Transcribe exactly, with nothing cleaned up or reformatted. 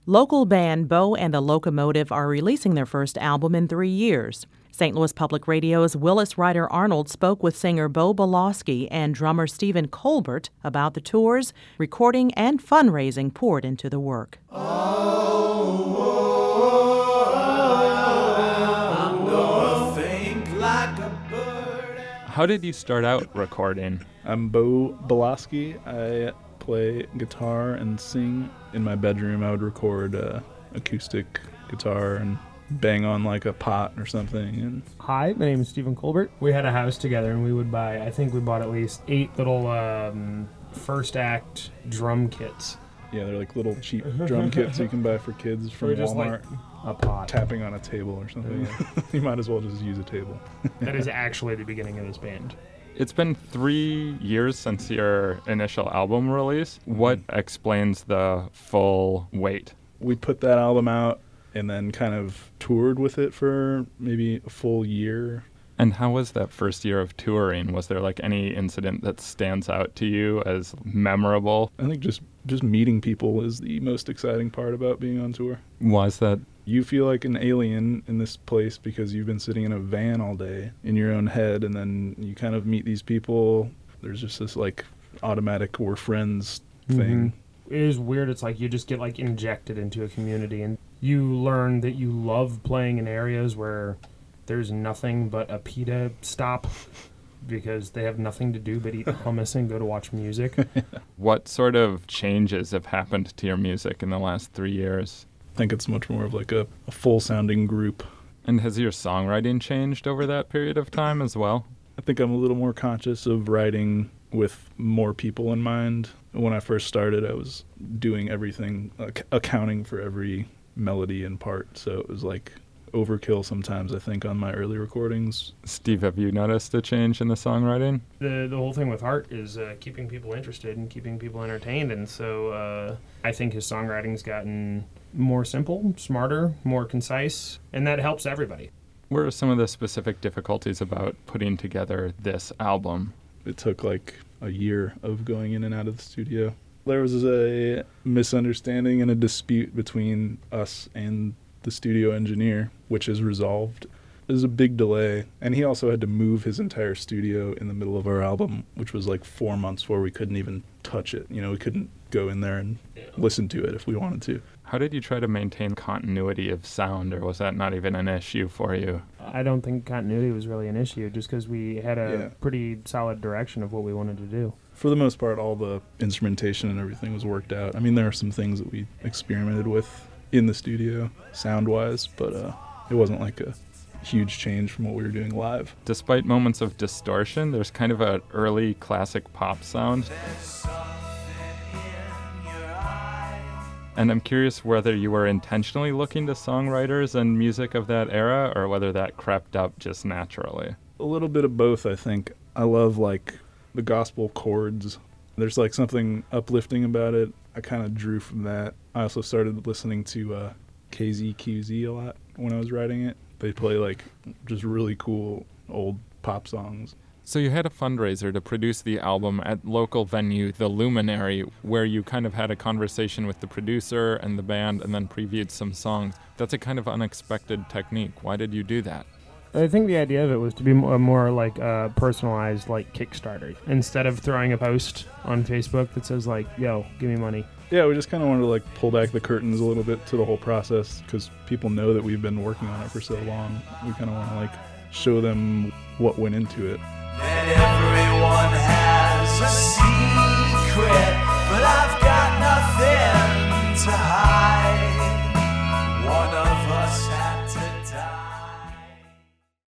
Local band Bo and the Locomotive are releasing their first album in three years. Saint Louis Public Radio's Willis Ryder Arnold spoke with singer Bo Bolosky and drummer Stephen Colbert about the tours, recording, and fundraising poured into the work. Oh, oh, oh, I'm gonna think like a bird. How did you start out recording? I'm Bo Bolosky. I play guitar and sing. In my bedroom, I would record uh, acoustic guitar and bang on like a pot or something. And Hi, my name is Stephen Colbert. We had a house together and we would buy, I think we bought at least eight little um, first act drum kits. yeah, they're like little cheap drum kits you can buy for kids from Or just Walmart. like a pot. Tapping on a table or something. You might as well just use a table. That is actually the beginning of this band. It's been three years since your initial album release. What explains the full wait? We put that album out and then kind of toured with it for maybe a full year. And how was that first year of touring? Was there like any incident that stands out to you as memorable? I think just, just meeting people is the most exciting part about being on tour. Was that? You feel like an alien in this place because you've been sitting in a van all day in your own head, and then you kind of meet these people. There's just this like automatic we're friends thing. Mm-hmm. It is weird. It's like you just get like injected into a community and you learn that you love playing in areas where there's nothing but a pita stop because they have nothing to do but eat hummus and go to watch music. What sort of changes have happened to your music in the last three years? I think it's much more of like a, a full-sounding group. And has your songwriting changed over that period of time as well? I think I'm a little more conscious of writing with more people in mind. When I first started, I was doing everything, ac- accounting for every melody and part, so it was like overkill sometimes, I think, on my early recordings. Steve, have you noticed a change in the songwriting? The the whole thing with Hart is uh, keeping people interested and keeping people entertained, and so uh, I think his songwriting's gotten more simple, smarter, more concise, and that helps everybody. What are some of the specific difficulties about putting together this album? It took like a year of going in and out of the studio. There was a misunderstanding and a dispute between us and the studio engineer, which is resolved. It was a big delay, and he also had to move his entire studio in the middle of our album, which was like four months where we couldn't even touch it. You know, we couldn't go in there and yeah. listen to it if we wanted to. How did you try to maintain continuity of sound, or was that not even an issue for you? I don't think continuity was really an issue, just because we had a yeah. pretty solid direction of what we wanted to do. For the most part, all the instrumentation and everything was worked out. I mean, there are some things that we experimented with in the studio, sound-wise, but uh, it wasn't like a huge change from what we were doing live. Despite moments of distortion, there's kind of an early classic pop sound. And I'm curious whether you were intentionally looking to songwriters and music of that era, or whether that crept up just naturally. A little bit of both, I think. I love, like, the gospel chords. There's, like, something uplifting about it. I kind of drew from that. I also started listening to uh, K Z Q Z a lot when I was writing it. They play, like, just really cool old pop songs. So you had a fundraiser to produce the album at local venue, The Luminary, where you kind of had a conversation with the producer and the band and then previewed some songs. That's a kind of unexpected technique. Why did you do that? I think the idea of it was to be more, more like a personalized, like, Kickstarter. Instead of throwing a post on Facebook that says, like, yo, give me money. Yeah, we just kind of wanted to, like, pull back the curtains a little bit to the whole process because people know that we've been working on it for so long. We kind of want to, like, show them what went into it. And everyone has